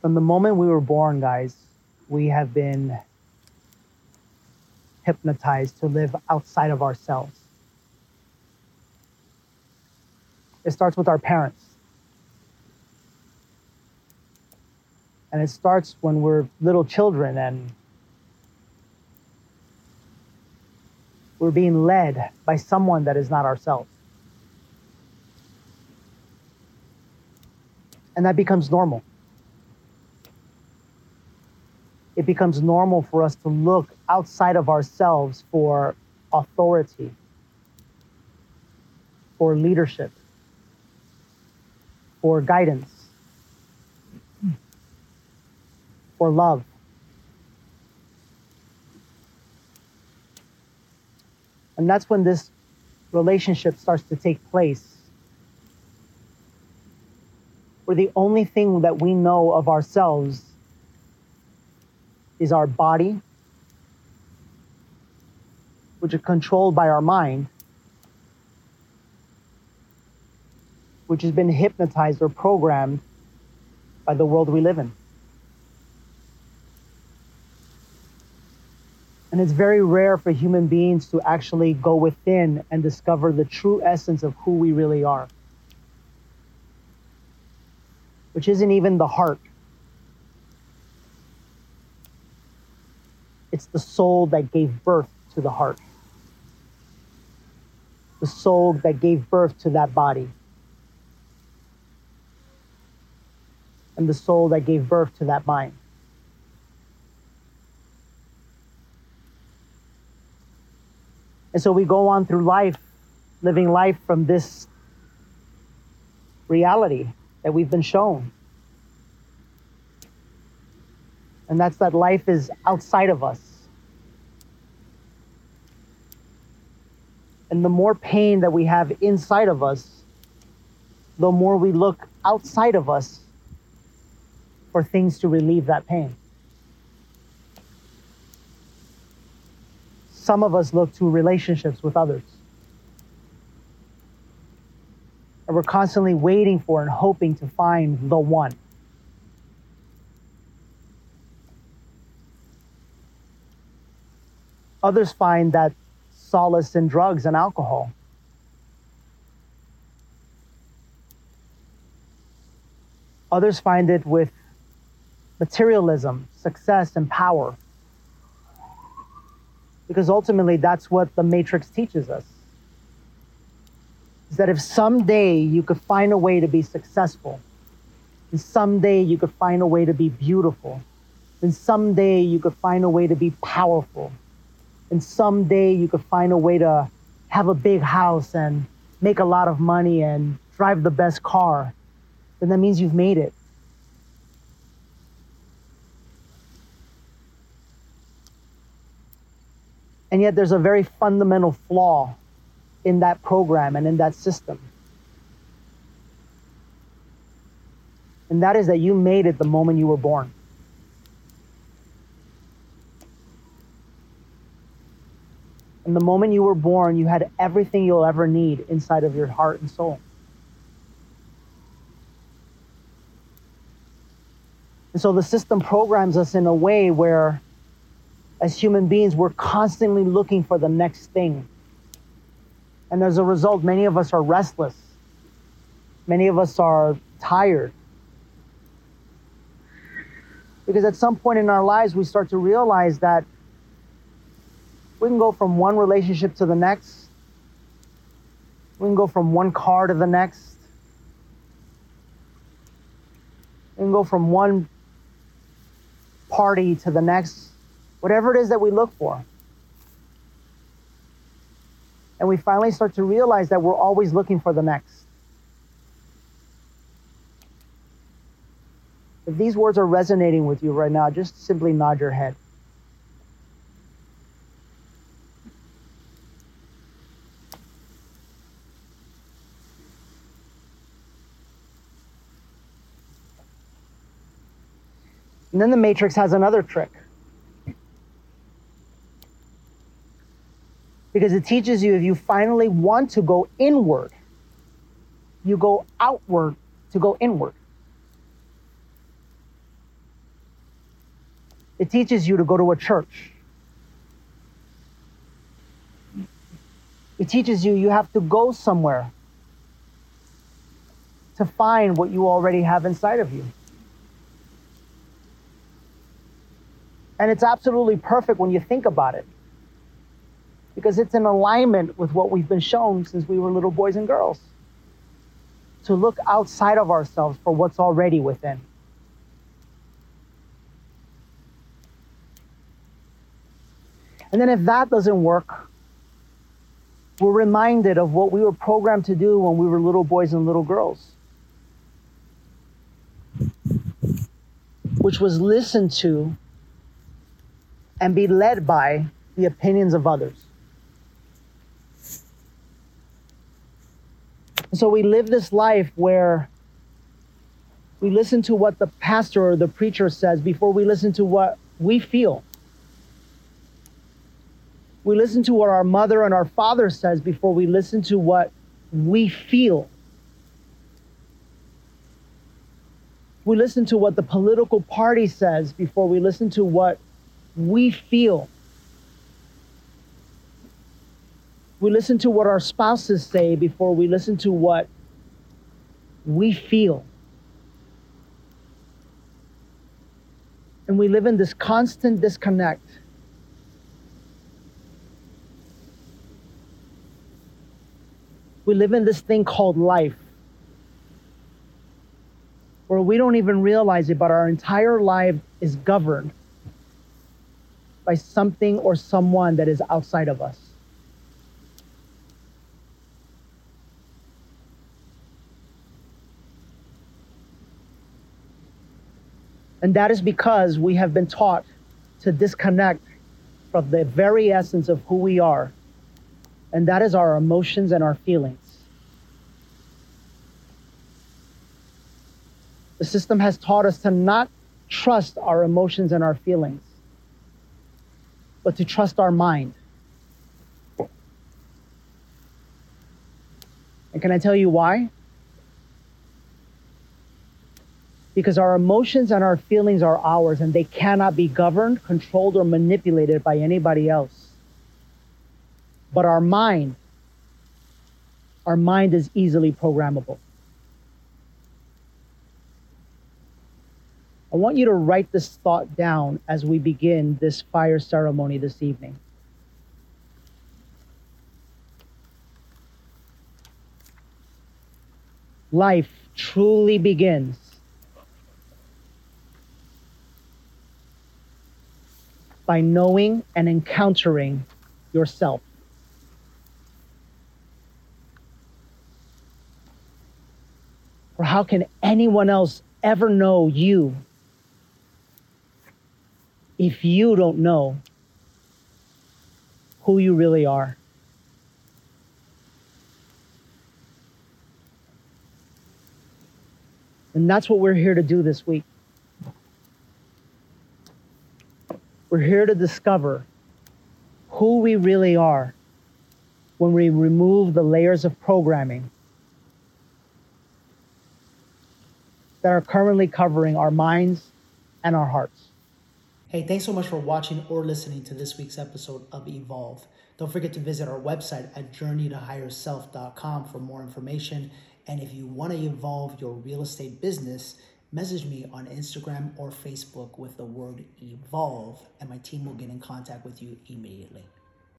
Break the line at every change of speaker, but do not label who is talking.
From the moment we were born, guys, we have been hypnotized to live outside of ourselves. It starts with our parents. And it starts when we're little children and we're being led by someone that is not ourselves. And that becomes normal. It becomes normal for us to look outside of ourselves for authority, for leadership, for guidance, for love. And that's when this relationship starts to take place, where the only thing that we know of ourselves is our body, which is controlled by our mind, which has been hypnotized or programmed by the world we live in. And it's very rare for human beings to actually go within and discover the true essence of who we really are, which isn't even the heart. It's the soul that gave birth to the heart. The soul that gave birth to that body. And the soul that gave birth to that mind. And so we go on through life, living life from this reality that we've been shown. And that's that life is outside of us. And the more pain that we have inside of us, the more we look outside of us for things to relieve that pain. Some of us look to relationships with others. And we're constantly waiting for and hoping to find the one. Others find that solace in drugs and alcohol. Others find it with materialism, success, and power. Because ultimately, that's what the Matrix teaches us. Is that if someday you could find a way to be successful, and someday you could find a way to be beautiful, and someday you could find a way to be powerful, and someday you could find a way to have a big house and make a lot of money and drive the best car, then that means you've made it. And yet there's a very fundamental flaw in that program and in that system. And that is that you made it the moment you were born. And the moment you were born, you had everything you'll ever need inside of your heart and soul. And so the system programs us in a way where, as human beings, we're constantly looking for the next thing. And as a result, many of us are restless. Many of us are tired. Because at some point in our lives, we start to realize that we can go from one relationship to the next. We can go from one car to the next. We can go from one party to the next. Whatever it is that we look for. And we finally start to realize that we're always looking for the next. If these words are resonating with you right now, just simply nod your head. And then the Matrix has another trick. Because it teaches you, if you finally want to go inward, you go outward to go inward. It teaches you to go to a church. It teaches you have to go somewhere to find what you already have inside of you. And it's absolutely perfect when you think about it, because it's in alignment with what we've been shown since we were little boys and girls, to look outside of ourselves for what's already within. And then if that doesn't work, we're reminded of what we were programmed to do when we were little boys and little girls, which was listen to and be led by the opinions of others. And so we live this life where we listen to what the pastor or the preacher says before we listen to what we feel. We listen to what our mother and our father says before we listen to what we feel. We listen to what the political party says before we listen to what we feel. We listen to what our spouses say before we listen to what we feel. And we live in this constant disconnect. We live in this thing called life, where we don't even realize it, but our entire life is governed by something or someone that is outside of us. And that is because we have been taught to disconnect from the very essence of who we are, and that is our emotions and our feelings. The system has taught us to not trust our emotions and our feelings, but to trust our mind. And can I tell you why? Because our emotions and our feelings are ours, and they cannot be governed, controlled, or manipulated by anybody else. But our mind is easily programmable. I want you to write this thought down as we begin this fire ceremony this evening. Life truly begins by knowing and encountering yourself. Or how can anyone else ever know you if you don't know who you really are? And that's what we're here to do this week. We're here to discover who we really are when we remove the layers of programming that are currently covering our minds and our hearts.
Hey, thanks so much for watching or listening to this week's episode of Evolve. Don't forget to visit our website at journeytohigherself.com for more information. And if you want to evolve your real estate business, message me on Instagram or Facebook with the word evolve, and my team will get in contact with you immediately.